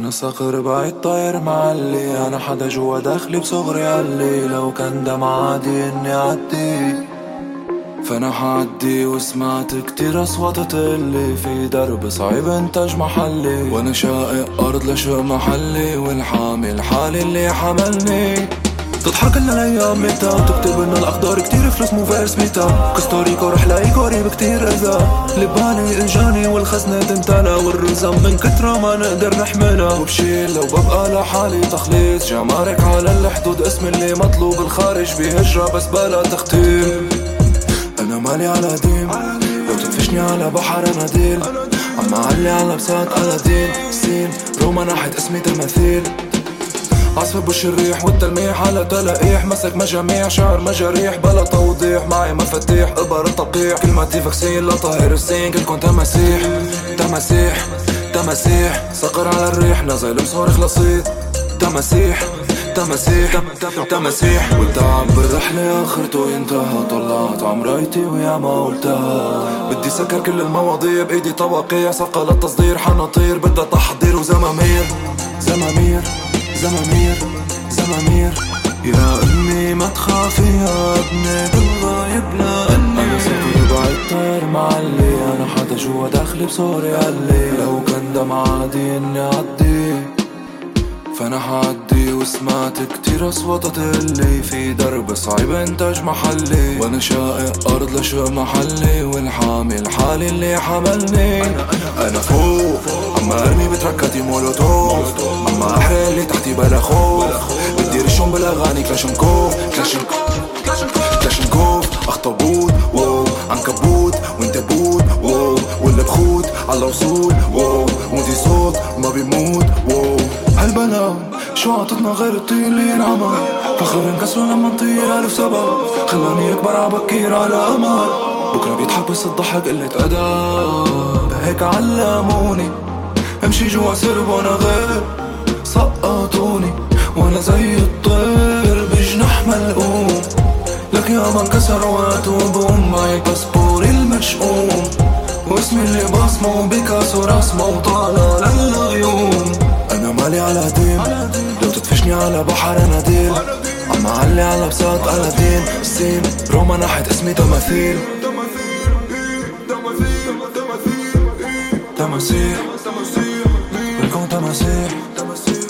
أنا صقر بعيد طاير معلي، أنا حدا جوا داخلي بصغري قالي لو كان دم عادي إني أعدي فأنا حعدي. وسمعت كتير أصوات تقلي في درب صعيب إنتاج محلي، وأنا شائق أرض لشوق محلي والحامل حالي اللي حملني. تضحك لنا الايام متى وتكتب لنا الاقدار كتير فلوس مو فيرس ميتا كستوريكو رح لاقي قريب كتير اذى لبالي اجاني والخزنة تمتلى والرزم من كترة ما نقدر نحملها. وبشيل لو ببقى لحالي تخليص جمارك على الحدود اسم اللي مطلوب الخارج بهجرة بس بلا تختيم. انا مالي على ديم لو تدفشني على بحر اناديل عم علي على بساط ألادين سين روما ناحية اسمي تماثيل عصف بوش الريح والتلميح على تلقيح مسك مجاميع شعر مجاريح بلا توضيح معي مفاتيح ابر التقيع كلماتي فاكسين لا طاهر السين كلكن تماسيح تماسيح تماسيح صقر على الريح نازل مصارخ لصيد تماسيح تماسيح تماسيح والتعب بالرحلة آخرته ينتهى طلعت عمرايتي ويا ما قلتها بدي سكر كل المواضيع بإيدي طواقيع صفقة للتصدير حنطير بدها تحضير وزمامير زمامير زمامير زمامير. يا أمي ما تخافي يا ابني بالله يبلى أني أنا صرت بعيد طير معلي، أنا حدا جوا داخلي بصوري قالي لو كان دم عادي إني أعدي فأنا حعدي. وسمعت كتير أصوات تقلي في درب صعيب إنتاج محلي، وأنا شائق أرض لشوق محلي والحامل حالي اللي حملني. أنا فوق عما أرمي بتركتي مولوتوف عما أحرق اللي تحتي بلا خوف بدي رشهم بالأغاني كلاشنكوف كلاشنكوف أخطبوط واو عنكبوت وانت بوت واو واللي بخوت على وصول واو ودي صوت ما بيموت واو. هالبلا شو عطتنا غير الطير اللي ينعمل فخر انكسروا لما نطير ألف سبب خلاني أكبر عبكير على أمل بكرة بيضحك بس الضحك قلة أدب هيك علموني امشي جوا سرب وانا غير سقطوني وانا زي الطير بجناح ملقوم لك يا ما انكسر وقت وبقوم معي الباسبور المشؤوم واسمي اللي بصمه بيكاسو رسمه وطالع للغيوم. انا مالي على ديم لو تدفشني على بحر اناديل عم علي على بساط ألادين سين روما ناحية اسمي تماثيل تماسيح بالكون تماسيح